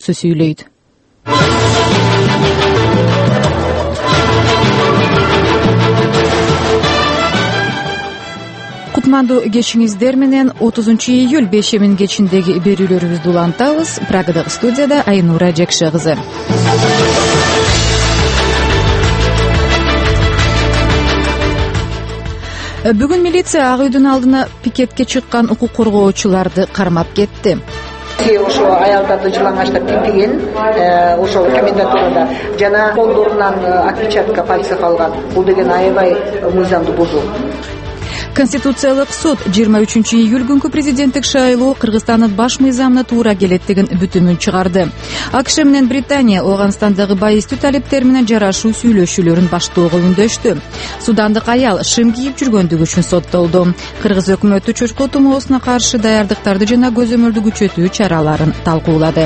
Жакшы сүйлөйт. Кутмандуу кечиңиздер менен 30-июль бешемин кечиндеги берүүлөрүбүздү улантабыз. Прагадагы студияда Айнура Жекше кызы. Бүгүн милиция Ак үйдүн алдына пикетке чыккан укук коргоочуларды кармап кетти. Ошо аялдарды жылаңачтап тинтиген, ошо комендатурада жана колдорунан отпечатка пальцев алган. Бул деген аябай мыйзамды бузуу. Конституциялык суд 23-июль күнкү президенттик шайлоо Кыргызстандын баш мыйзамына туура келет деген бүтүмүн чыгарды. АКШ менен Британия Ооганстандагы байыстуу талептер менен жарашуу сүйлөшүүлөрүн баштоого үндөштү. Судандык аял шым кийип жүргөндүгү үчүн соттолду. Кыргыз өкмөтү чочко тумоосуна каршы даярдыктарды жана көзөмөлдү күчөтүү чараларын талкуулады.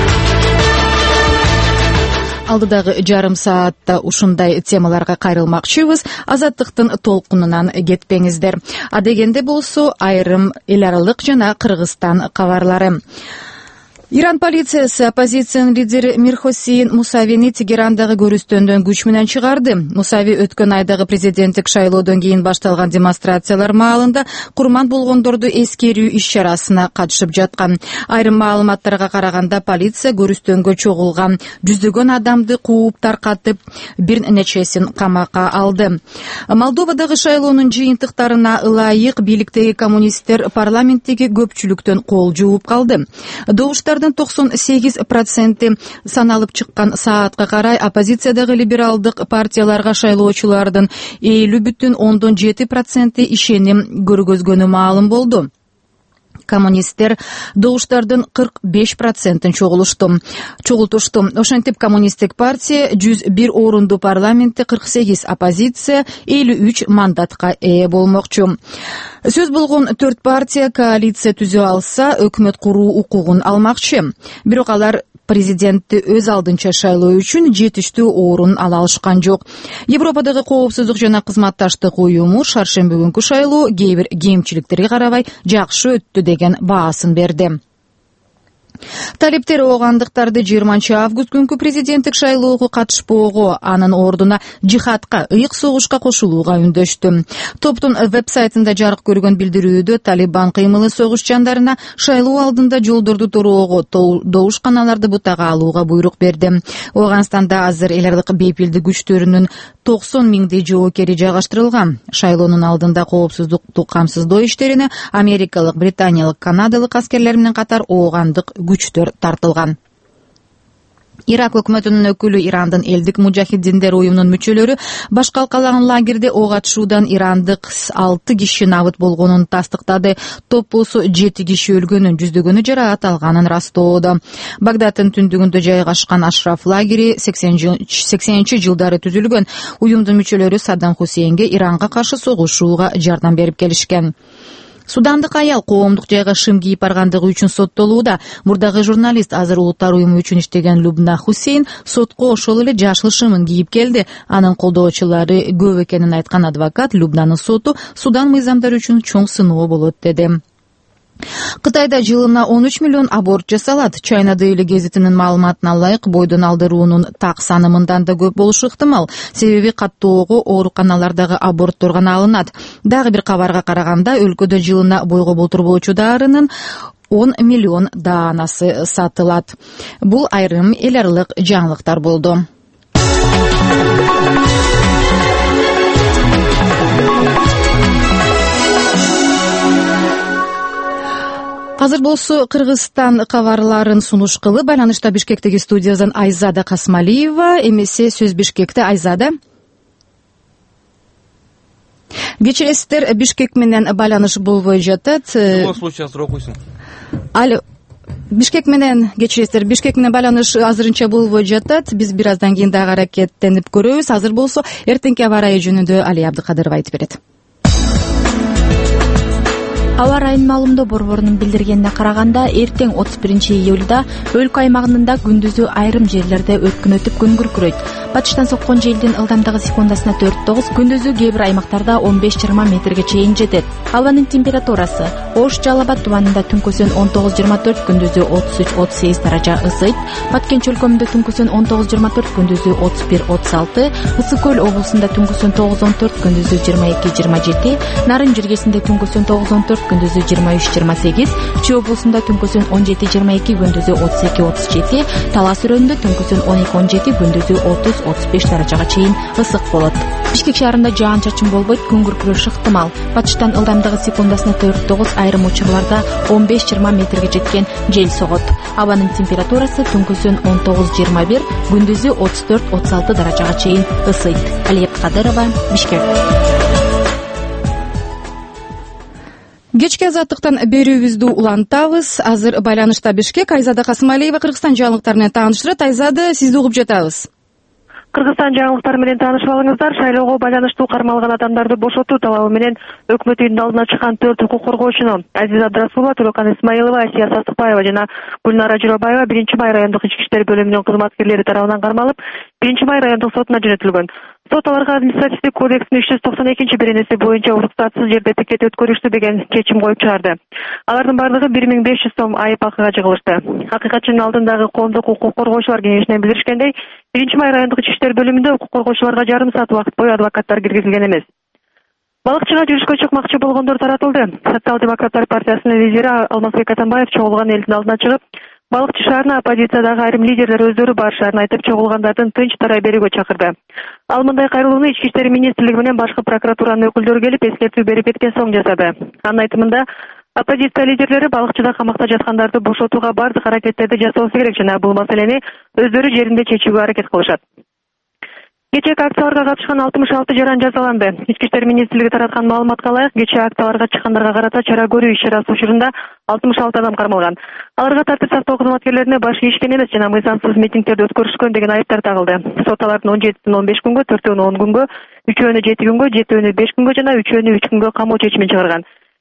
Алдыдагы жарым саатта ушундай темаларга кайрылмакчыбыз. Азаттыктын толкунунан кетпеңиздер. Адегенде болсо айрым эл аралык жана Кыргызстан кабарлары. Иран полициясы оппозициянын лидери Мирхосейн Мусавини Тегерандагы көрүстөндөн күч менен чыгарды. Мусави өткөн айдагы президенттик шайлоодон кийин башталган демонстрациялар маалында курман болгондорду эскерүү иш-чарасына катышып жаткан. Айрым маалыматтарга караганда полиция көрүстөнгө чогулган жүздөгөн адамды кууп таркатып, бир нечесин камакка алды. Молдовадагы шайлоонун жыйынтыктарына ылайык бийликтеги коммунисттер парламенттеги көпчүлүктөн кол жууп калды. 98% саналып чыккан саатка карай оппозициядагы либералдык партияларга шайлоочулардын 50,7% ишеним көргөзгөнү маалым болду. Коммунисттер добуштардын 45%-ын чогултушту. Ошентип коммунисттик партия 101 орунду парламентте, 48 оппозиция, 53 мандатка ээ болмокчу. Сөз болгон 4 партия коалиция түзө алса, өкмөт куруу укугун алмакчы. Бирок алар президентти өз алдынча шайлоо үчүн жетиштүү орун ала алышкан жок. Европадагы коопсуздук жана кызматташтык уюму шаршемби күнкү шайлоо кээ бир кемчиликтерге карабай жакшы өттү деген баасын берди. Талептер оогандыктарды 20 август күнкү президенттик шайлоого катышпоого, анын ордуна жихадка, ыйык согушка кошулууга үндөштү. Топтун веб-сайтында жарык көргөн билдирүүдө Талибан кыймылы согуш жандарына шайлоо алдында жолдорду тороого, добушканаларды бутага алууга буйрук берди. Ооганстанда азыр эл аралык бейпилдик күчтөрүнүн 90 миңдей жоокери жайгаштырылган. Шайлоонун алдында коопсуздукту камсыздоо иштерине америкалык, британиялык, канадалык аскерлер менен катар оогандык күчтөр тартылган. Ирак өкмөтүнүн өкүлү Ирандын элдик мужахиддиндер уюмунун мүчөлөрү баш калкалаган лагерде ок атышуудан ирандык 6 киши набыт болгонун тастыктады. Топ болсо 7 киши өлгөнүн, жүздөгөнү жараат алганын растоодо. Багдадтын түндүгүндө жайгашкан Ашраф лагери 80-жылдары түзүлгөн. Уюмдун мүчөлөрү Саддам Хусейнге Иранга каршы согушууга жардам берип келишкен. Судандык аял коомдук жайга шым кийип баргандыгы үчүн соттолууда. Мурдагы журналист, азыр улуттар уюму үчүн иштеген Любна Хусейн сотко ошол эле жашыл шымын кийип келди. Анын колдоочулары көп экенин айткан адвокат Любнанын соту Судан мыйзамдары үчүн чоң сыноо болот деди. Кытайда жылына 13 миллион аборт жасалат. China Daily гезитинин маалыматына ылайык, бойдон алдыруунун так саны мындан да көп болушу ыктымал. Себеби каттоого ооруканалардагы аборттор гана алынат. Дагы бир кабарга караганда, өлкөдө жылына бойго болтурбоочу дарынын 10 миллион даанасы сатылат. Бул айрым эл аралык жаңылыктар болду. Азыр болсо Кыргызстан кабарларын сунушкылы байланышта Бишкектеги студиядан Айзада Касмалиева. Эмесе сөз Бишкекте. Айзада. Кечиресиздер, Бишкек менен байланыш болбой жатат. В любом случае азыр окуйсуң. Алло. Бишкек менен кечиресиздер, Бишкек менен байланыш азырынча болбой жатат. Биз бир аздан кийин дагы аракеттенип көрөбүз. Азыр болсо эртеңки аба ырайы жөнүндө Али Абдыкадыров айтып берет. Аба ырайынын маалымдоо борборунун билдиргенине караганда, эртең 31-июлда өлкө аймагында күндүзү айрым жерлерде өткүн өтүп күн күркүрөйт. Батыштан соккон желдин ылдамдыгы секундасына 4-9, күндүзү кээ бир аймактарда 15-20 метрге чейин жетет. Абанын температурасы: Ош Жалал Абад тубанында түнкүсүн 19-24, күндүзү 33-38 даража ысыйт. Баткенч өлкөмүндө түнкүсүн 19-24, күндүзү 31-36, Ысык көл облусунда түнкүсүн 9-14, күндүзү 22-27, Нарын жергесинде түнкүсүн 9-14, күндүзү 23-28, Чүй облусунда түнкүсүн 17-22, күндүзү 32-37, Талас өрөөнүндө түнкүсүн 12-17, күндүзү 30-35 даражага чейин ысык болот. Бишкек шаарында жаан-чачын болбойт, күн күркүрөшү ыктымал. Батыштан ылдамдыгы секундасына 4-9, айрым учурларда 15-20 метрге жеткен жел согот. Абанын температурасы түнкүсүн 19-21, күндүзү 34-36 даражага чейин ысыйт. Алия Кадырова, Бишкек. Кечки азаттыктан берүүбүздү улантабыз. Азыр байланышта Бишкек Айзада Касымалиева Кыргызстан жаңылыктары менен тааныштырат. Айзада, сизди угуп жатабыз. Кыргызстан жаңылыктары менен таанышып алыңыздар. Шайлоого байланыштуу кармалган адамдарды бошотуу талабы менен өкмөт үйүнүн алдына чыккан 4 укук коргоочуну Азиза Абдрасулова, Төлөкан Исмаилова, Асия Састыкбаева жана Гүлнара Журабаева 1-Май райондук ички иштер бөлүмүнүн кызматкерлери тарабынан кармалып, 1-Май райондук сотуна жөнөтүлгөн. Сот аларга административдик кодекстин 392 беренеси боюнча уруксатсыз жерде пикет өткөрүштү деген чечим коюп чыгарды. Алардын бардыгы 1500 сом айып акыга жыгылышты. Акыйкатчынын алдындагы коомдук укук коргоочулар кеңешинен билдиришкендей, 1-Май райондук ички иштер бөлүмүндө укук коргоочуларга жарым саат убакыт бою адвокаттар киргизилген эмес. Балыкчыга жүрүшкө чыкмакчы болгондор таратылды. Социал-демократтар партиясынын лидери Алмазбек Атамбаев чогулган элдин алдына чыгып, балыкчы шаарына оппозициядагы айрым лидерлер өздөрү барышаарын айтып, чогулгандардын тынч тарай берүүгө чакырды. Ал мындай кайрылууну Ички иштер министрлиги менен башкы прокуратуранын өкүлдөрү келип эскертүү берип кеткен соң жасады. Анын айтымында, оппозиция лидерлери балыкчыда камакта жаткандарды бошотууга бардык аракеттерди жасоосу керек жана бул маселени өздөрү жеринде чечүүгө аракет кылышат. Кечээки акцияларга катышкан 66 жаран жазаланды. Ички иштер министрлиги тараткан маалыматка ылайык, кечээ акцияларга чыккандарга карата чара көрүү иш-чарасы учурунда 66 адам кармалган. Аларга тартип сактоо кызматкерлерине баш ийишкен эмес жана мыйзамсыз митингдерди өткөрүшкөн деген айыптар тагылды. Сот алардын 17-син 15 күнгө, 4-өн 10 күнгө, 3-өөнү 7 күнгө, 7-өөнү 5 күнгө жана 3-өөнү 3 күнгө камоо чечимин чыгарган.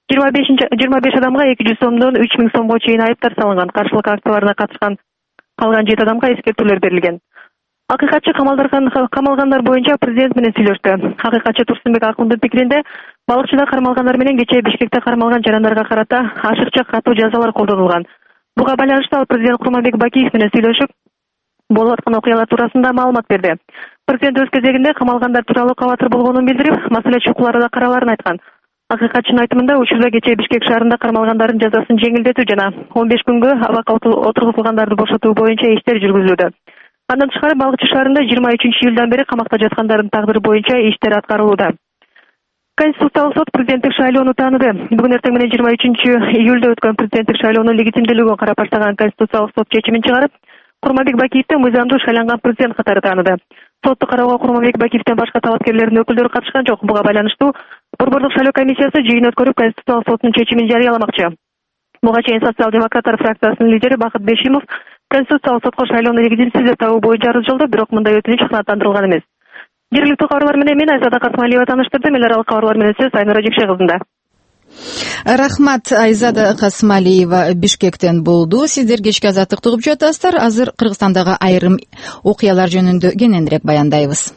25 адамга 200 сомдон 3000 сомго чейин айыптар салынган. Каршылык акцияларына катышкан калган 7 адамга эскертүүлөр берилген. Акыйкатчы камалгандар боюнча президент менен сүйлөштү. Акыйкатчы Турсунбек Акундун пикиринде, балыкчыда кармалгандар менен кечээ Бишкекте кармалган жарандарга карата ашыкча катуу жазалар колдонулган. Буга байланыштуу ал президент Курманбек Бакиев менен сүйлөшүп, болуп аткан окуялар туурасында маалымат берди. Президент өз кезегинде камалгандар тууралуу кабатыр болгонун билдирип, маселе чукулары да караларын айткан. Акыйкатчынын айтымында, учурда кечээ Бишкек шаарында кармалгандардын жазасын жеңилдетүү жана 15 күнгө абакка отургузулгандарды бошотуу боюнча иштер жүргүзүлүүдө. Андан тышкары Балыкчы шаарында 23-июлдан бери камакта жаткандардын тагдыры боюнча иштер аткарылууда. Конституциялык сот президенттик шайлоону тааныды. Бүгүн эртең менен 23-июлда өткөн президенттик шайлоонун легитимдүүлүгүн карап баштаган Конституциялык сот чечимин чыгарып, Курманбек Бакиевди мыйзамдуу шайланган президент катары тааныды. Сотто кароого Курманбек Бакиевден башка талапкерлердин өкүлдөрү катышкан жок. Буга байланыштуу борбордук шайлоо комиссиясы жыйын өткөрүп, Конституциялык соттун чечимин жарыяламакчы. Буга чейин социал-демократтар фракциясынын лидери Бакыт Бешимов Конституциялык сотко шайлоону легитимсиз деп табуу боюнча арыз жолдоп, бирок мындай өтүнүч канааттандырылган эмес. Жергиликтүү кабарлар менен мен Айзада Касымалиева тааныштырдым. Эл аралык кабарлар менен сөз Айнура Жекше кызында. Рахмат, Айзада Касымалиева Бишкектен болду. Сиздер кечки азаттыкты угуп жатасыздар. Азыр Кыргызстандагы айрым окуялар жөнүндө кененирээк баяндайбыз.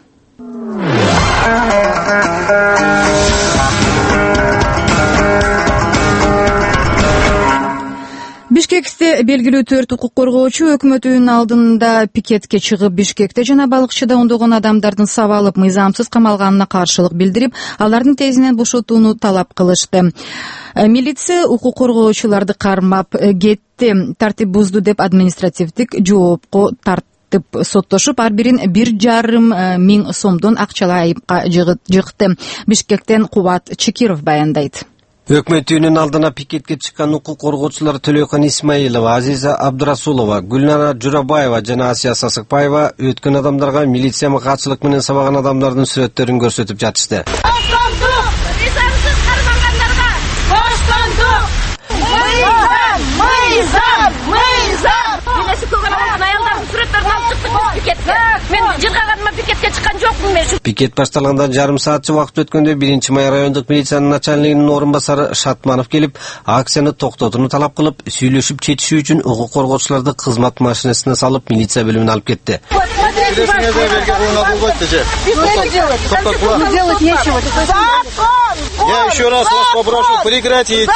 Бишкекте белгилүү 4 укук коргоочу өкмөт үйүнүн алдында пикетке чыгып, Бишкекте жана Балыкчыда ондогон адамдардын сабалып, мыйзамсыз камалганына каршылык билдирип, алардын тезинен бошотууну талап кылышты. Милиция укук коргоочуларды кармап кетти. Тартип бузду деп административдик жоопко тартып соттошуп, ар бирин 1,5 миң сомдон акчалай айыпка жыкты. Бишкектен Кубат Чекиров баяндайт. Өкмөт үйүнүн алдына пикетке чыккан укук коргоочулар Төлөкан Исмаилова, Азиза Абдрасулова, Гүлнара Журабаева жана Асия Састыкбаева өткөн адамдарга милиция мыкаатчылык менен сабаган адамдардын сүрөттөрүн көрсөтүп жатышты. Боштондук! Мыйзамсыз кармалгандарга боштондук! Мыйзам! Билеси көгөн аялдардын сүрөттөрүн алып чыктык пикетке. Мен жыргаганыма пикетке чыккан жоқпын мен. Пикет башталгандан жарым саатчы убакыт өткөндө 1-май райондук милициянын начальнигинин орун басары Шатманов келип, акцияны токтотууну талап кылып, сүйлөшүп четишүү үчүн укук коргоочуларды кызмат машинасына салып, милиция бөлүмүнө алып кетти. Я еще раз вас попрошу прекратить.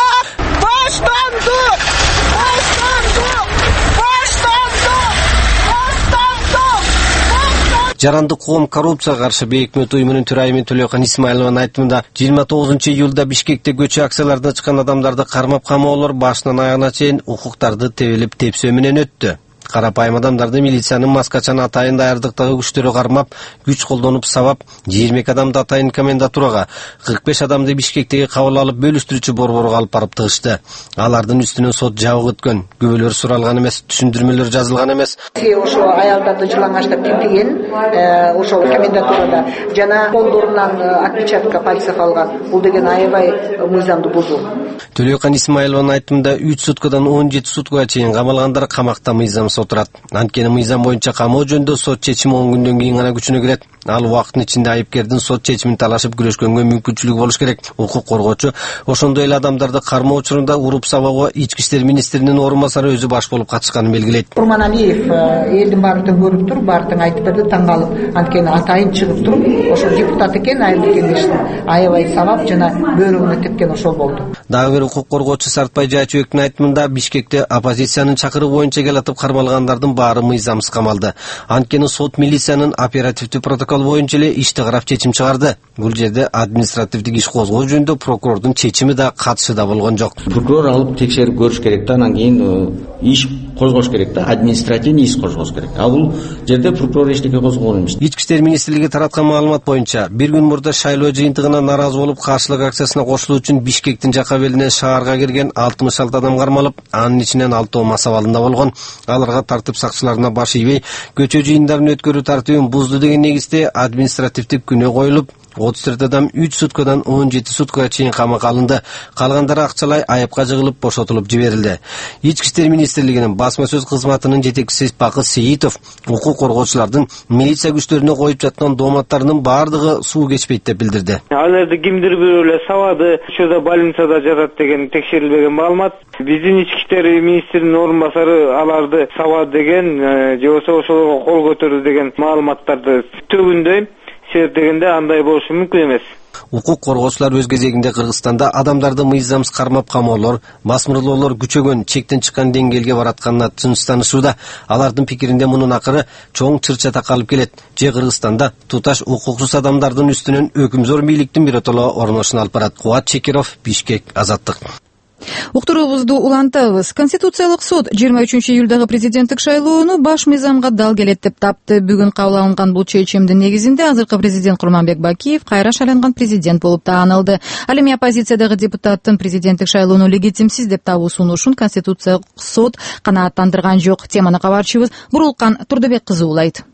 Жарандык коом коррупцияга каршы бейөкмөт уюмунун төрайымы Төлөкөн Исмаилованын айтымында 29-июлда Бишкекте көчө акцияларына чыккан адамдарды кармап камоолор башынан аягына чейин укуктарды тебелип тепсөө менен өттү. Карапайым адамдарды милициянын маскачан атайын даярдыктагы күчтөрү кармап, күч колдонуп сабап, 22 адамды атайын комендатурага, 45 адамды Бишкектеги кабыл алып бөлүштүрүүчү борборго алып барып тыгышты. Алардын үстүнөн сот жабык өткөн, күбөлөр суралган эмес, түшүндүрмөлөр жазылган эмес. Ошо аялдарды жылаңачтап тинтиген, ошо комендатурада жана колдорунан отпечатка пальцев алган. Бул деген аябай мыйзамды бузуу. Төлөкөн Исмаилованын айтымында 3 суткадан 17 суткага чейин камалгандар камакта мыйзамсыз отурат. Анткени мыйзам боюнча камоо жөнүндө сот чечими 10 күндөн кийин гана күчүнө кирет. Ал убакыттын ичинде айыпкердин сот чечимин талашып күрөшкөнгө мүмкүнчүлүгү болуш керек. Укук коргоочу ошондой эле адамдарды кармоо учурунда уруп сабоого Ички иштер министринин орун басары өзү баш болуп катышканын белгилейт. Курманалиев элдин баарын көрүп туруп, баарын айтып берди, таң калып, анткени атайын чыгып туруп, ошо депутат экен, айылдык кеңештин аябай сабап жана бөөрөгүнө тепкен ошол болду. Дагы бир укук коргоочу Сартбай Жайчыбектин айтымында Бишкекте оппозициянын чакырыгы боюнча келатып кармалгандардын баары мыйзамсыз камалды. Анткени сот милициянын оперативдүү протокол боюнча эле ишти карап чечим чыгарды. Бул жерде административдик иш козгоо жөнүндө прокурордун чечими да катышы да болгон жок. Прокурор алып текшерип көрүш керек да, анан кийин иш козгош керек да, административный иш козгош керек. А бул жерде прокурор эчтеке козгогон эмес. Ички иштер министрлиги тараткан маалымат боюнча, бир күн мурда шайлоо жыйынтыгына наразы болуп, каршылык акциясына кошулуу үчүн Бишкектин жака белинен шаарга кирген 66 адам кармалып, анын ичинен 6 мас абалында болгон. Аларга тартип сакчыларына баш ийбей, көчө жыйындарын өткөрүү тартибин бузду деген негизде административдик күнөө коюлуп, 34 адам 3 суткадан 17 суткага чейин камакка алынды. Калгандары акчалай айыпка жыгылып бошотулуп жиберилди. Ички иштер министрлигинин басма сөз кызматынын жетекчиси Бакыт Сейитов укук коргоочулардын милиция күчтөрүнө коюп жаткан дооматтарынын баардыгы суу кечпейт деп билдирди. Аларды кимдир бирөө эле сабады, ошода больницада жатат деген текшерилбеген маалымат. Биздин ички иштер министринин орун басары аларды сабады деген, же болбосо ошолорго кол көтөрдү деген маалыматтарды төгүндөй дегенде андай болушу мүмкүн эмес. Укук коргоочулар өз кезегинде Кыргызстанда адамдарды мыйзамсыз кармап камоолор, басмырлоолор күчөгөн, чектен чыккан деңгээлге баратканына тынчтанышууда. Алардын пикиринде мунун акыры чоң чыр-чатак алып келет. Же Кыргызстанда туташ укуксуз адамдардын үстүнөн өкүмзор бийликтин биротоло орношун алып барат. Кубат Чекиров, Бишкек, Азаттык. Уктуруубузду улантабыз. Конституциялык суд 23-июлдагы президенттик шайлоону баш мыйзамга дал келет деп тапты. Бүгүн кабыл алынган бул чечимдин негизинде азыркы президент Курманбек Бакиев кайра шайланган президент болуп таанылды. Ал эми оппозициядагы депутаттын президенттик шайлоону легитимсиз деп табуу сунушун Конституциялык суд канааттандырган жок. Теманы кабарчыбыз Бурулкан Турдубек кызы улайт.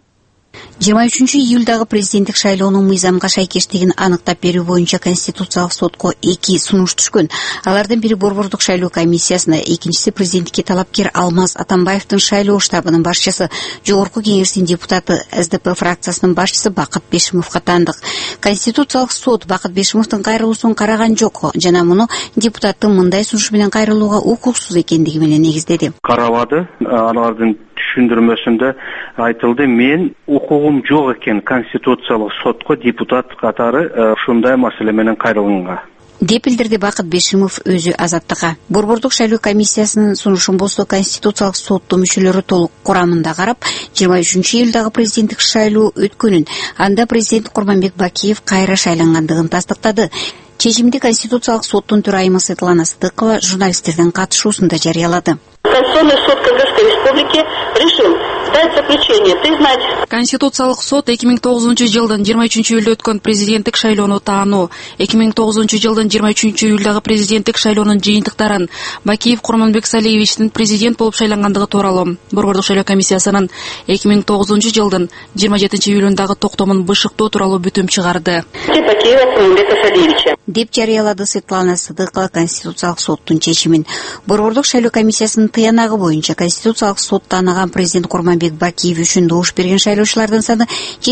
23-июлдагы президенттик шайлоонун мыйзамга шайкештигин аныктап берүү боюнча Конституциялык сотко 2 сунуш түшкөн. Алардын бири борбордук шайлоо комиссиясына, экинчиси президенттикке талапкер Алмаз Атамбаевдин шайлоо штабынын башчысы, жогорку кеңештин депутаты СДП фракциясынын башчысы Бакыт Бешимовго таандык. Конституциялык сот Бакыт Бешимовдун кайрылуусун караган жок жана муну депутаттын мындай сунуш менен кайрылууга укуксуз экендиги менен негиздеди. Карабады, алардын түшүндүрмөсүндө айтылды, мен укугум жок экен Конституциялык сотко депутат катары ушундай маселе менен кайрылганга деп билдирди Бакыт Бешимов өзү Азаттыкка. Борбордук шайлоо комиссиясынын сунушун болсо Конституциялык соттун мүчөлөрү толук курамында карап, 23-июлдагы президенттик шайлоо өткөнүн, анда президент Курманбек Бакиев кайра шайлангандыгын тастыктады. Чечимди Конституциялык соттун төрайымы Светлана Сыдыкова журналисттердин катышуусунда жарыялады. Конституционный суд Кыргызской Республики решил дать заключение признать. Конституциялык сот 2009-жылдын 23-июлда өткөн президенттик шайлоону таануу, 2009-жылдын 23-июлдагы президенттик шайлоонун жыйынтыктарын Бакиев Курманбек Салиевичтин президент болуп шайлангандыгы тууралуу борбордук шайлоо комиссиясынын 2009-жылдын 27-июлундагы токтомун бышыктоо тууралуу бүтүм чыгарды. Бакиева Курманбека Салиевича деп жарыялады Светлана Сыдыкова Конституциялык соттун чечимин. Борбордук шайлоо комиссиясынын тыянагы боюнча Конституциялык сот таанаган президент Курманбек Курманбек Бакиев үчүн добуш берген шайлоочулардын саны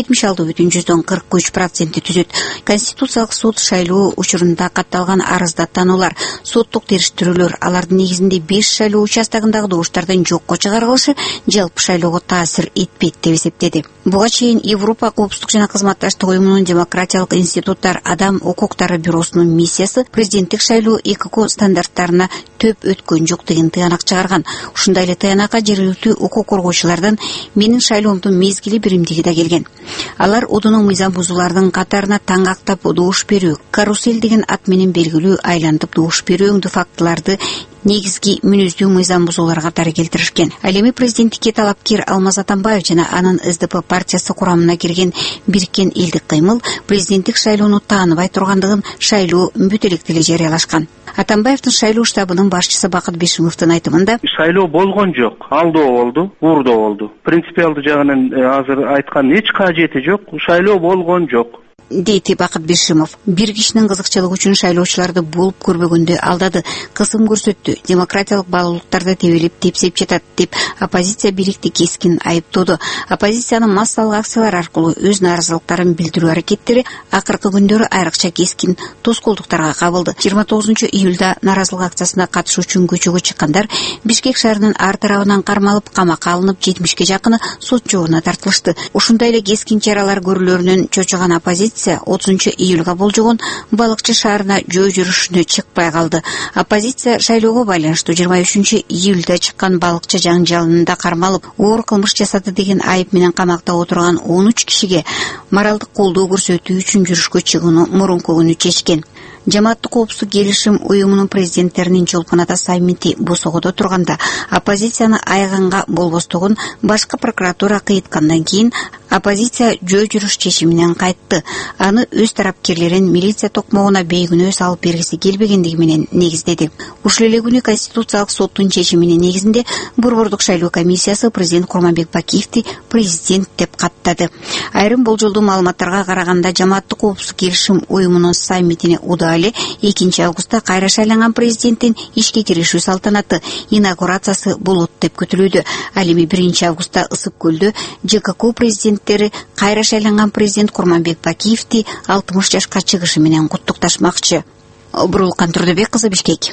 76,43% түзөт. Конституциялык суд шайлоо учурунда катталган арызда танулар, соттук териштирүүлөр, алардын негизинде 5 шайлоо участогундагы добуштардын жокко чыгарылышы жалпы шайлоого таасир этпейт деп эсептеди. Буга чейин Европа коопсуздук жана кызматташтык уюмунун демократиялык институттар адам укуктары бюросунун миссиясы президенттик шайлоо ЭКО стандарттарына төп өткөн жок деген тыянак чыгарган. Ушундай эле тыянакка жергиликтүү укук коргоочулардан менин шайлоомдун мезгили биримдиги да келген. Алар удунун мыйзам бузуулардын катарына таңгактап добуш берүү, карусель деген ат менен белгилүү айлантып добуш берүү өңдүү фактыларды негизги мүнөздүү мыйзам бузуулар катары келтиришкен. Ал эми президенттикке талапкер Алмаз Атамбаев жана анын СДП партиясы курамына кирген Бириккен элдик кыймыл президенттик шайлоону тааныбай тургандыгын шайлоо бүт электе эле жарыялашкан. Атамбаевдин шайлоо штабынын башчысы Бакыт Бишимовдун айтымында шайлоо болгон жок, алдоо болду, уурдоо болду. Принципиалдуу жагынан азыр айткан эч кажети жок, шайлоо болгон жок. Дейти Бакыт Бишимов. Бир кишинин кызыкчылыгы үчүн шайлоочуларды болуп көрбөгөндө алдады, кысым көрсөттү, демократиялык баалуулуктарды тебелеп тепсеп жатат деп оппозиция бийликти кескин айыптоодо. Оппозициянын массалык акциялар аркылуу өз нааразылыктарын билдирүү аракеттери акыркы күндөрү айрыкча кескин тоскоолдуктарга кабылды. 29-июлда нааразылык акциясына катышуу үчүн көчөгө чыккандар Бишкек шаарынын ар тарабынан кармалып, камакка алынып, 70-ке жакыны сот жообуна тартылышты. Ушундай эле кескин чаралар көрүүлөрүнөн чочуган оппозиция 30-июлга болжогон балыкчы шаарына жөө жүрүшүнө чыкпай калды. Оппозиция шайлоого байланыштуу 23-июлда чыккан балыкчы жаңжалында кармалып, оор кылмыш жасады деген айып менен камакта отурган 13 кишиге моралдык колдоо көрсөтүү үчүн жүрүшкө чыгууну мурунку күнү чечкен. Жамааттык коопсуздук келишим уюмунун президенттеринин чолкунада саммити босогодо турганда оппозицияны айганга болбостугун башкы прокуратура кыйыткандан кийин оппозиция жөө жүрүш чечиминен кайтты. Аны өз тарапкерлерин милиция токмогуна бейгүнөө салып бергиси келбегендиги менен негиздеди. Ушул эле күнү Конституциялык соттун чечиминин негизинде Борбордук шайлоо комиссиясы президент Курманбек Бакиевди президент деп каттады. Айрым болжолдуу маалыматтарга караганда жамааттык коопсуздук келишим уюмунун саммитине удаа 2 августта кайра шайланган президенттин ишке киришүү салтанаты инаугурациясы болот деп күтүлүүдө. Ал эми 1 августта Ысык көлдө ЖКК президенттери кайра шайланган президент Курманбек Бакиевди 60 жашка чыгышы менен куттукташмакчы. Бурулкан Турдубек кызы, Бишкек.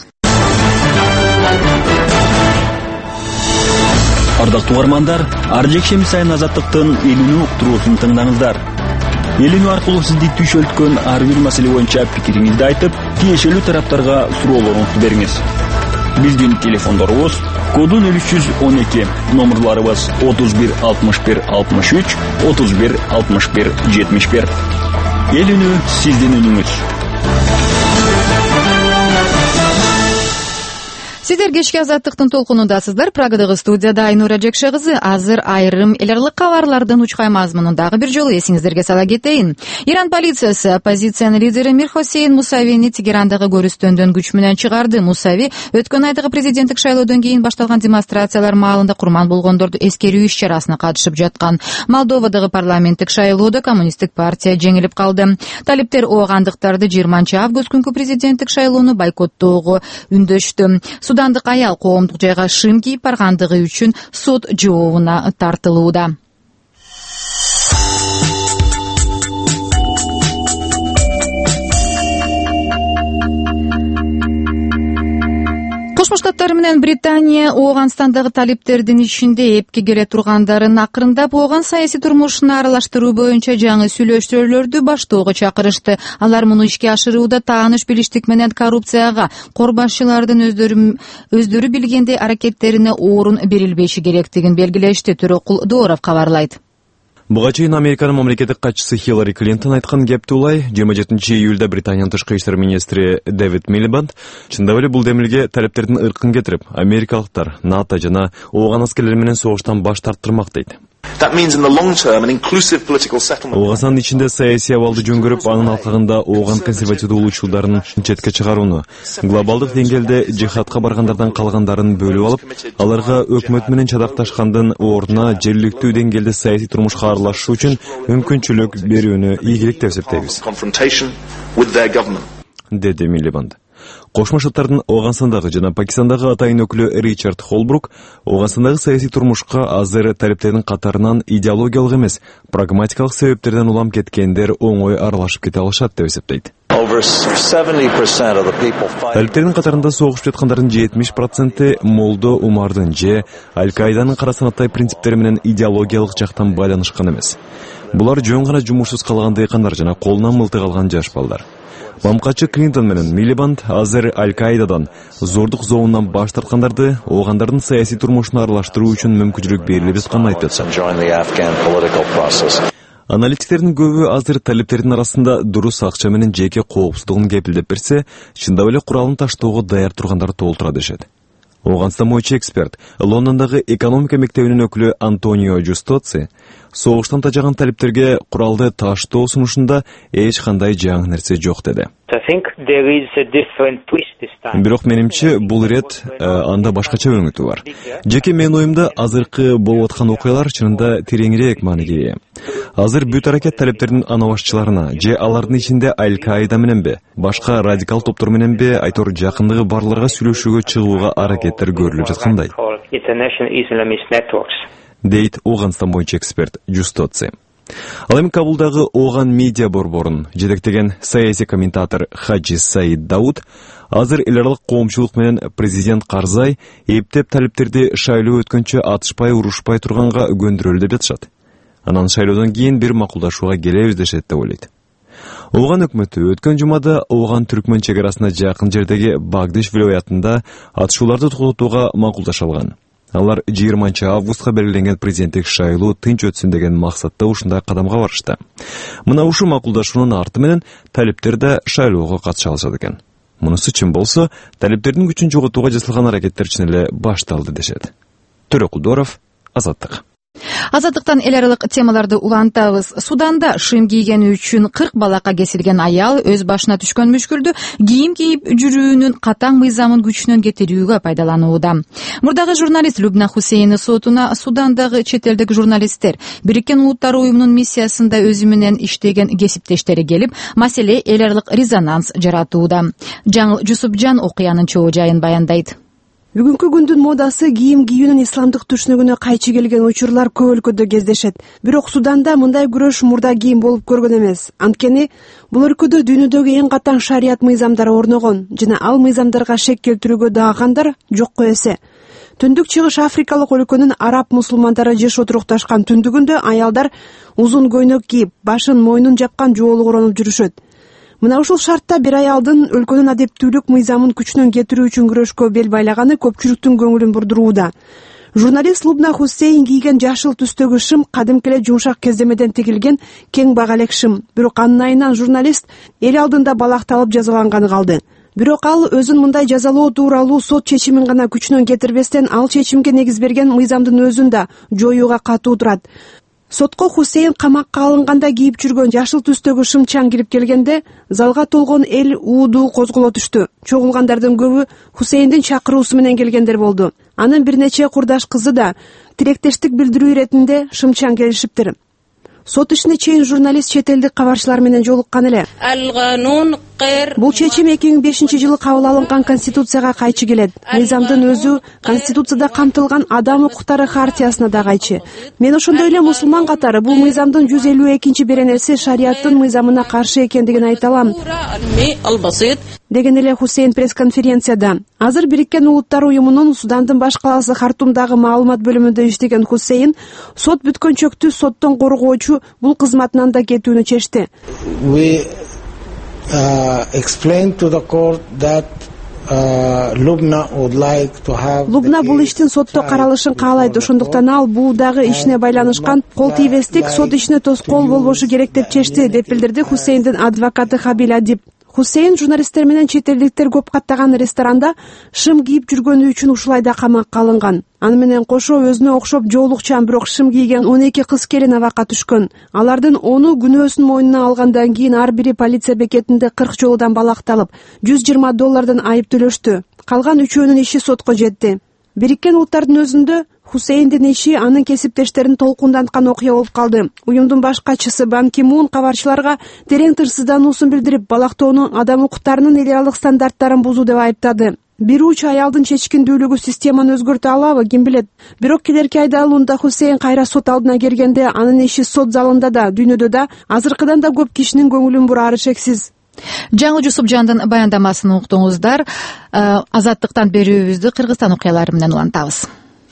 Ардактуу угармандар, ар жекшемби сайын Азаттыктын элүүнү уктуруусун тыңдаңыздар. Элүүнү аркылуу сизди түшөлткөн ар бир маселе боюнча пикириңизди айтып, тиешелүү тараптарга суроолоруңузду бериңиз. Биздин телефондорубуз коду 0312, номерларыбыз 31 61 63, 31 61 71. Элүүнү сиздин үнүңүз. Сиздер кечки Азаттыктын толкунундасыздар. Прагадагы студияда Айнура Жекше кызы. Азыр айрым эл аралык кабарлардын учкай мазмунун дагы бир жолу эсиңиздерге сала кетейин. Иран полициясы оппозициянын лидери Мирхосейн Мусавини Тегерандагы көрүстөндөн күч менен чыгарды. Мусави өткөн айдагы президенттик шайлоодон кийин башталган демонстрациялар маалында курман болгондорду эскерүү иш-чарасына катышып жаткан. Молдовадагы парламенттик шайлоодо коммунисттик партия жеңилип калды. Талиптер оогандыктарды 20 август күнкү президенттик шайлоону бойкоттоого үндөштү. Судандык аял коомдук жайга шым кийип баргандыгы үчүн сот жообуна тартылууда. Кошмо Штаттар менен Британия Ооганстандагы талиптердин ичинде эпке келе тургандарын акырындап ооган саясий турмушуна аралаштыруу боюнча жаңы сүйлөшүүлөрдү баштоого чакырышты. Алар муну ишке ашырууда тааныш билиштик менен коррупцияга корбашчылардын өздөрү билгендей аракеттерине орун берилбеши керектигин белгилешти. Төрөкул Дооров кабарлайт. Буга чейин Американын мамлекеттик катчысы Хиллари Клинтон айткан кепти улай 27-июлда Британиянын тышкы иштер министри Дэвид Милибанд чындап эле бул демилге талептердин ыркын кетирип, америкалыктар НАТО жана ооган аскерлери менен согуштан баш тарттырмак дейт. Ооганстандын ичинде саясий абалды жөнгөрүп, анын алкагында ооган консервативдүү улуучулдарын четке чыгарууну, глобалдык деңгээлде жихадка баргандардан калгандарын бөлүп алып, аларга өкмөт менен чадакташкандын ордуна жергиликтүү деңгээлде саясий турмушка аралашуу үчүн мүмкүнчүлүк берүүнү ийгилик деп эсептейбиз, деди Милибанд. Кошмо Шаттардын Ооганстандагы жана Пакистандагы атайын өкүлү Ричард Холбрук Ооганстандагы саясий турмушка азыр талептердин катарынан идеологиялык эмес, прагматикалык себептерден улам кеткендер оңой аралашып кете алышат деп эсептейт. Талептердин катарында согушуп жаткандардын 70% Молдо Умардын же Аль-Каиданын кара санаттай принциптери менен идеологиялык жактан байланышкан эмес. Булар жөн гана жумушсуз калган дыйкандар жана колунан мылтык алган жаш балдар. Мамкачы Клинтон менен Милибанд азыр Аль-Каидадан зордук зоонунан баш тарткандарды оогандардын саясий турмушуна аралаштыруу үчүн мүмкүнчүлүк берилип жатканын айтып жатышат. Аналитиктердин көбү азыр талептердин арасында дурус акча менен жеке коопсуздугун кепилдеп берсе, чындап эле куралын таштоого даяр тургандар толтура дешет. Ооганстан боюнча эксперт, Лондондогу экономика мектебинин өкүлү Антонио Жустоци согуштан тажаган талептерге куралды таштоо сунушунда эч кандай жаңы нерсе жок деди. Бирок менимче бул ирет анда башкача өңүтү бар. Жеке менин оюмда азыркы болуп аткан окуялар чынында тереңирээк мааниге ээ. Азыр бүт аракет талептердин анабашчыларына же алардын ичинде Аль-Каида мененби, башка радикал топтор мененби айтор жакындыгы барларга сүйлөшүүгө чыгууга аракеттер көрүлүп жаткандай. Дейт Ооганстан боюнча эксперт Жустоци. Ал эми Кабулдагы Ооган медиа борборун жетектеген саясий комментатор Хаджи Саид Дауд азыр эл аралык коомчулук менен президент Карзай эптеп талептерди шайлоо өткөнчө атышпай урушпай турганга көндүрөлү деп жатышат. Анан шайлоодон кийин бир макулдашууга келебиз дешет деп ойлойт. Ооган өкмөтү өткөн жумада Ооган-Түркмөн чек арасына жакын жердеги Багдиш вилаятында атышууларды токтотууга макулдаша алган. Алар 20 августка белгиленген президенттик шайлоо тынч өтсүн деген максатта ушундай кадамга барышты. Мына ушу макулдашуунун арты менен талептер да шайлоого катыша алышат экен. Мунусу чын болсо, талептердин күчүн жоготууга жасалган аракеттер чын эле башталды дешет. Төрөкулдоров, Азаттык. Азаттыктан эл аралык темаларды улантабыз. Суданда шым кийгени үчүн 40 балакка кесилген аял өз башына түшкөн мүшкүлдү кийим кийип жүрүүнүн катаң мыйзамын күчүнөн кетирүүгө пайдаланууда. Мурдагы журналист Любна Хусейни сотуна Судандагы чет элдик журналисттер Бириккен Улуттар уюмунун миссиясында өзү менен иштеген кесиптештери келип, маселе эл аралык резонанс жаратууда. Жаңыл Жусупжан окуянын чоо жайын баяндайт. Бүгүнкү күндүн модасы кийим кийүүнүн исламдык түшүнүгүнө кайчы келген учурлар көп өлкөдө кездешет. Бирок Суданда мындай күрөш мурда кийим болуп көргөн эмес. Анткени бул өлкөдө дүйнөдөгү эң катаң шарият мыйзамдары орногон жана ал мыйзамдарга шек келтирүүгө дагы жокко эсе. Түндүк чыгыш Африкалык өлкөнүн араб мусулмандары жеш отурукташкан түндүгүндө аялдар узун көйнөк кийип, башын мойнун жапкан жоолук оронуп жүрүшөт. Мына ушул шартта бир аялдын өлкөнүн адептүүлүк мыйзамын күчүнөн кетирүү үчүн күрөшкө бел байлаганы көпчүлүктүн көңүлүн бурдурууда. Журналист Лубна Хусейн кийген жашыл түстөгү шым кадимки эле жумшак кездемеден тигилген кең бага элек шым. Бирок анын айынан журналист эл алдында балакталып жазаланганы калды. Бирок ал өзүн мындай жазалоо тууралуу сот чечимин гана күчүнөн кетирбестен ал чечимге негиз берген мыйзамдын өзүн да жоюуга катуу турат. Сотко Хусейн камакка алынганда кийип жүргөн жашыл түстөгү шымчаң кирип келгенде залга толгон эл уудуу козголо түштү. Чогулгандардын көбү Хусейндин чакыруусу менен келгендер болду. Анын бир нече курдаш кызы да тилектештик билдирүү иретинде шымчаң келишиптир. Сот ишине чейин журналист чет элдик кабарчылар менен жолуккан эле. Бул чечим 2005-жылы кабыл алынган конституцияга кайчы келет. Мыйзамдын өзү конституцияда камтылган адам укуктары хартиясына да кайчы. Мен ошондой эле мусулман катары бул мыйзамдын 152-беренеси шариаттын мыйзамына каршы экендигин айта алам, деген эле Хусейн пресс-конференцияда. Азыр Бириккен Улуттар уюмунун Судандын баш калаасы Хартумдагы маалымат бөлүмүндө иштеген Хусейн сот бүткөнчөктү соттон коргоочу бул кызматынан да кетүүнү чечти. Лубна бул иштин сотто каралышын каалайт, ошондуктан ал бул дагы ишине байланышкан кол тийбестик сот ишине тоскоол болбошу керек деп чечти, деп билдирди Хусейндин адвокаты Хабил Адиб. Хусейн журналисттер менен чет элдиктер көп каттаган ресторанда шым кийип жүргөнү үчүн ушулайда камакка алынган. Аны менен кошо өзүнө окшоп жоолукчан бирок шым кийген 12 кыз келин абакка түшкөн. Алардын 10-у күнөөсүн мойнуна алгандан кийин ар бири полиция бекетинде 40 жолудан балакталып, $120 айып төлөштү. Калган 3-өөнүн иши сотко жетти. Бириккен Улуттардын өзүндө Хусейндин иши анын кесиптештерин толкунданткан окуя болуп калды. Уюмдун баш катчысы Бан Ки Мун кабарчыларга терең тырсыздануусун билдирип, балактоону адам укуктарынын элиялык стандарттарын бузуу деп айыптады. Бир уч аялдын чечкиндүүлүгү системаны өзгөртө алабы, ким билет. Бирок келерки айдалуунда Хусейн кайра сот алдына келгенде анын иши сот залында да, дүйнөдө да азыркыдан да көп кишинин көңүлүн бурары шексиз. Жаңы Жусупжандын баяндамасын уктуңуздар. Азаттыктан берүүбүздү Кыргызстан окуялары менен улантабыз.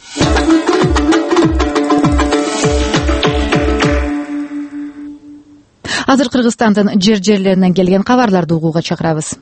Азыр Кыргызстандын жерлеринен келген кабарларды угууга чакырабыз.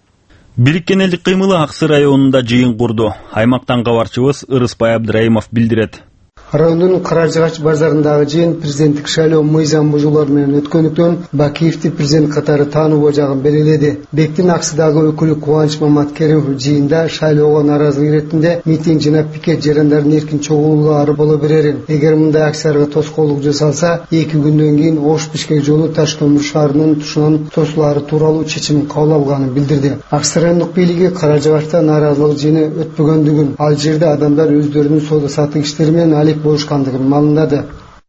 Бириккен элдик кыймылы Аксы районунда жыйын курду. Аймактан кабарчыбыз Ырыспай Абдыраимов билдирет. Райондун Каражыгач базарындагы жыйын президенттик шайлоо мыйзам бузуулар менен өткөндүктөн Бакиевди президент катары таануу жагын белгиледи. Бектин Аксыдагы өкүлү Кубаныч Маматкеримов жыйында шайлоого нааразылык иретинде митинг жана пикет жарандардын эркин чогулуулары боло берерин, эгер мындай акцияларга тоскоолдук жасалса, 2 күндөн кийин Ош-Бишкек жолу Таш көмүр шаарынын тушунан тосулаары тууралуу чечим кабыл алганын билдирди. Аксы райондук бийлиги Каражыгачта нааразылык жыйыны өтпөгөндүгүн, ал жерде адамдар өздөрүнүн соода саттык иштери менен алек болушкандыгын маалымдады.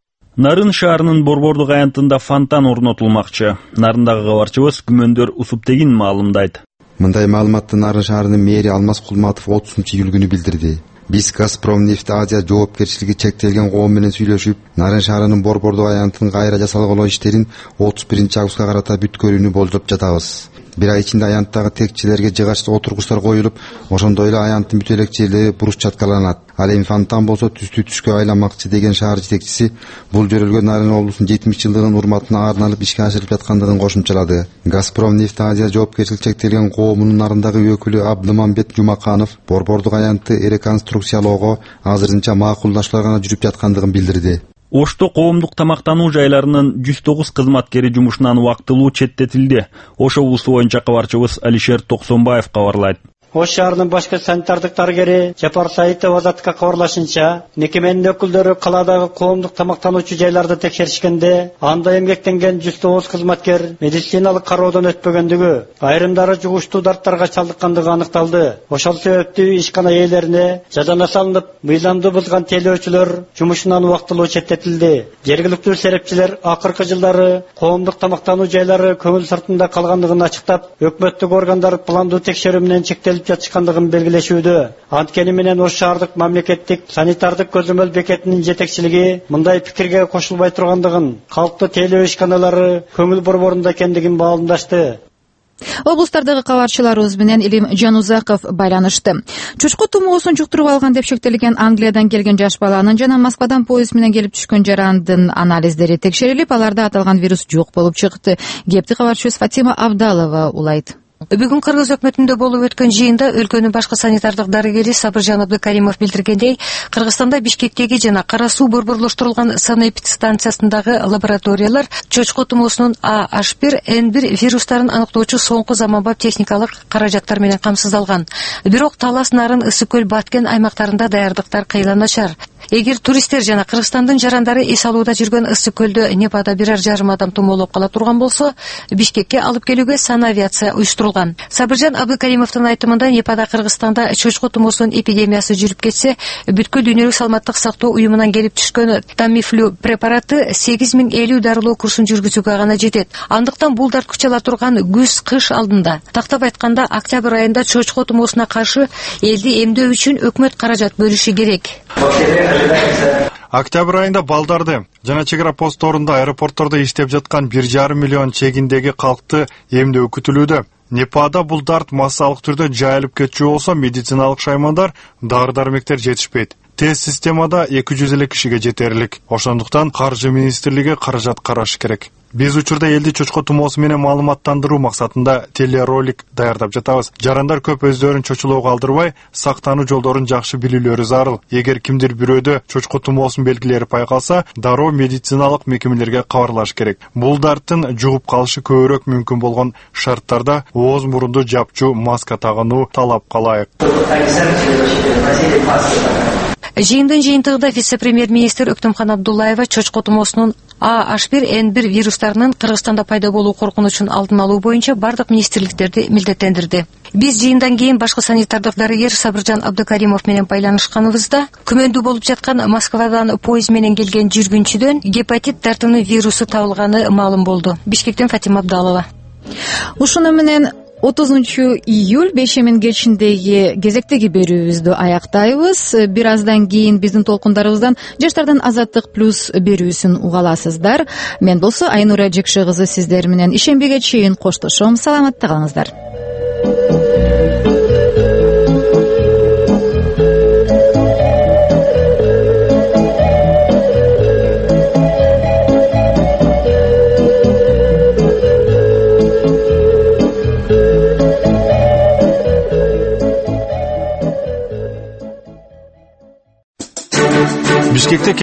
Нарын шаарынын Борбордук аянтында фонтан орнотулмакчы. Нарындагы кабарчыбыз Күмөндөр Усуптегин маалымдайт. Мындай маалыматты Нарын шаарынын мэри Алмаз Кулматов 30-июль күнү билдирди. Биз Газпром нефт Азия жоопкерчилиги чектелген коом менен сүйлөшүп, Нарын шаарынын Борбордук аянтын кайра жасалгылоо иштерин 31-августка карата бүткөрүүнү болжоп жатабыз. Bir ay içinde ayanttагы текчилерге жыгач отургучтар коюлуп, ошондой эле аянттын бүт элек жерлери буруш чаткаланат. Ал эми фонтан болсо түстүү түскө айланмакчы деген шаар жетекчиси бул жөрөлгө Нарын облусунун 70 жылдыгынын урматына арналып ишке ашырылып жаткандыгын кошумчалады. Газпром нефт Азия жоопкерчилиги чектелген коомунун нарындагы өкүлү Абдымамбет Жумаканов Борбордук аянтты реконструкциялоого азырынча макулдашуулар гана жүрүп жаткандыгын билдирди. Ошто коомдук тамактануу жайларынын 109 кызматкери жумушунан убактылуу четтетилди. Ош облусу боюнча кабарчыбыз Алишер Токсонбаев кабарлайт. Ош шаарынын башкы санитардык дарыгери Жапар Саитов Азаттыкка кабарлашынча, мекеменин өкүлдөрү каладагы коомдук тамактануучу жайларды текшеришкенде, анда эмгектенген 109 кызматкер медициналык кароодон өтпөгөндүгү, айрымдары жугуштуу дарттарга чалдыккандыгы аныкталды. Ошол себептүү ишкана ээлерине жазана салынып, мыйзамды бузган тейлөөчүлөр жумушунан убактылуу четтетилди. Жергиликтүү серепчилер акыркы жылдары коомдук тамактануу жайлары көңүл сыртында калгандыгын ачыктап, өкмөттүк органдар пландуу текшерүү менен чектелип жатышкандыгын белгилешүүдө. Анткени менен Ош шаардык мамлекеттик санитардык көзөмөл бекетинин жетекчилиги мындай пикирге кошулбай тургандыгын, калктуу тейлөө ишканалары көңүл борборунда экендигин маалымдашты. Облустардагы кабарчыларыбыз менен Илим Жанузаков байланышты. Чучку тумоосун жуктуруп алган деп шектелген Англиядан келген жаш баланын жана Москвадан поезд менен келип түшкөн жарандын анализдери текшерилип, аларда аталган вирус жок болуп чыкты. Кепти кабарчыбыз Фатима Абдалова улайт. Бүгүн Кыргыз өкмөтүндө болуп өткөн жыйында өлкөнүн башкы санитардык дарыгери Сабыржан Абдыкаримов билдиргендей, Кыргызстанда Бишкектеги жана Кара Суу борборлоштурулган санэпидстанциясындагы лабораториялар чочко тумоосунун A-H1N1 вирустарын аныктоочу соңку заманбап техникалык каражаттар менен камсыздалган. Бирок Талас, Нарын, Ысык көл, Баткен аймактарында даярдыктар кыйла начар. Эгер туристтер жана Кыргызстандын жарандары эс алууда жүргөн Ысык көлдө Непада 1,5 адам тумоолоп кала турган болсо, Бишкекке алып келүүгө санавиация уюштурулган. Сабыржан Абдыкаримовдун айтымында Непада Кыргызстанда чочко тумоосунун эпидемиясы жүрүп кетсе, бүткүл дүйнөлүк саламаттык сактоо уюмунан келип түшкөн Тамифлю препараты 8050 дарылоо курсун жүргүзүүгө гана жетет. Андыктан бул дарт күч ала турган күз-кыш алдында, тактап айтканда октябрь айында чочко тумоосуна каршы элди эмдөө үчүн өкмөт каражат бөлүшү керек. Октябрь айында балдарды жана чегара постторунда, аэропорттордо иштеп жаткан 1,5 миллион чегиндеги калкты эмдөө күтүлүүдө. Непада бул дарт массалык түрдө жайылып кетчү болсо, медициналык шаймандар дары-дармектер жетишпейт. Тест системада 200 эле кишиге жетерлик. Ошондуктан Каржы министрлиги каражат карашы керек. Биз учурда элди чочко тумоосу менен маалыматтандыруу максатында телеролик даярдап жатабыз. Жарандар көп өздөрүн чочулоого алдырбай, сактануу жолдорун жакшы билүүлөрү зарыл. Эгер кимдир бирөөдө чочко тумоосунун белгилери байкалса, дароо медициналык мекемелерге кабарлаш керек. Бул дарттын жугуп калышы көбүрөөк мүмкүн болгон шарттарда ооз мурунду жапчу маска тагынуу талап калайык. Жыйындын жыйынтыгында вице-премьер-министр Өктөмкан Абдуллаева чочко тумоосунун А/H1N1 вирустарынын Кыргызстанда пайда болуу коркунучун алдын алуу боюнча бардык министрликтерди милдеттендирди. Биз жыйындан кийин башкы санитардык дарыгер Сабыржан Абдыкаримов менен байланышканыбызда күмөндүү болуп жаткан Москвадан поезд менен келген жүргүнчүдөн гепатит тартымы вирусу табылганы маалым болду. Бишкектен Фатима Абдалова. Ушуну менен 30-июль бешемин кечиндеги кезектеги берүүбүздү аяктайбыз. Бир аздан кийин биздин толкундарыбыздан Жаштардын азаттык плюс берүүсүн уга аласыздар. Мен болсо Айнура Жекше кызы сиздер менен ишембиге чейин коштошом. Саламатта калыңыздар.